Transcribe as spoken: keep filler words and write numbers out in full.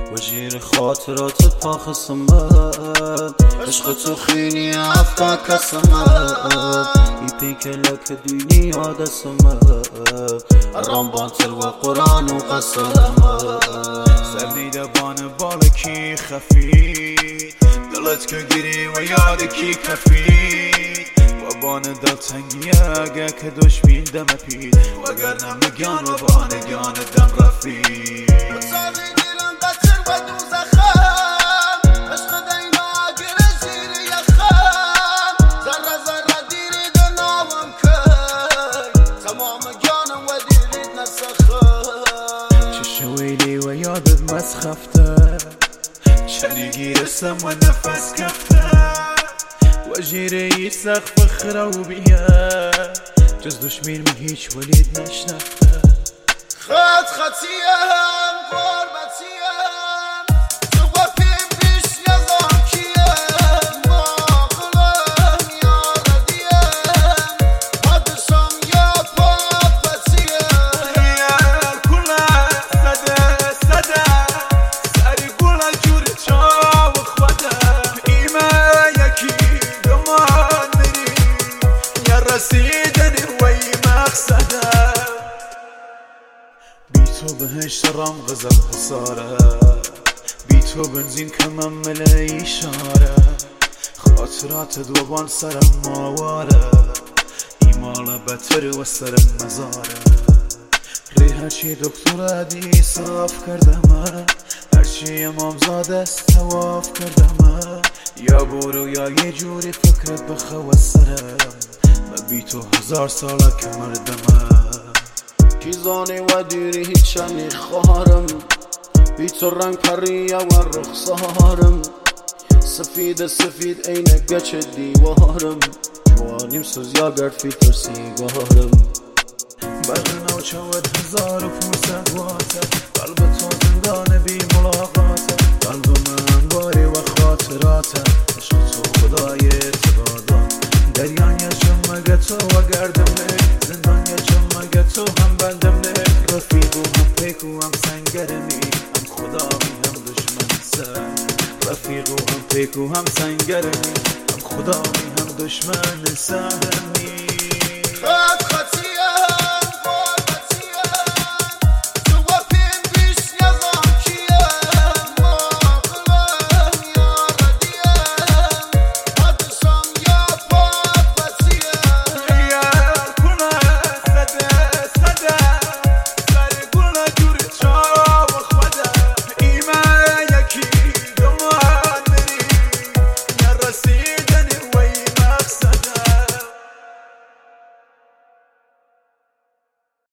وجیر خاطرات پا خسمت عشق تو خیلی هفتا کسمت ای پیکلک دنیا دسمت ارام باطل و قرآن و قسمت سرنیده بان بالکی خفی دلت که گیری و یاد کی کفی و بان دلتنگیه اگه که دشمین دم پید وگر نمگان و بانگان دم رفی شویلی و یادت مسخفته چنی گیرسم و نفس کفته و جیره سقف خروبیه جز دشمین من هیچ ولید نشنفته خط خطیم غربتیم تو با پیم پیش نظام کیم ماقلم یا ردیم حدشم یا پاپتیم هیر کله سده سده سری گله جور چاو خوده ایمه یکی گمان میری یا رسیدنی وی مقصده بی تو بهشت رام غزل حساره بی تو بنزین کمم مله اشاره خاطرات دوبان سرم ماواره ایمال بتر و سرم مزاره ریحه چی دکتر عدی صاف کردمه هرچی امامزاده است تواف کردمه یا برو یا یه جوری فکرت بخواه سرم من بی تو هزار ساله که مردمه کیزانی و دیری هیچنی خواهرم بی تو رنگ پریه و رخسارم سفید سفید عین گچ دیوارم جوانیم سوز یا گرد فیلتر سیگارم برق نوچود هزار و پونصد واته قلب تو زندان بی ملاقاته قلب من باری و خاطراته عشق تو خدای اعتقادات دریان یه چمگه تو و گردم نک زندان یه چمگه تو هم بندم نک رفیق و هم پیک و هم سنگرمی هم خدایی هم دشمن سر رفیق و هم پیک و هم سنگرمی هم خدایی هم دشمن سرمی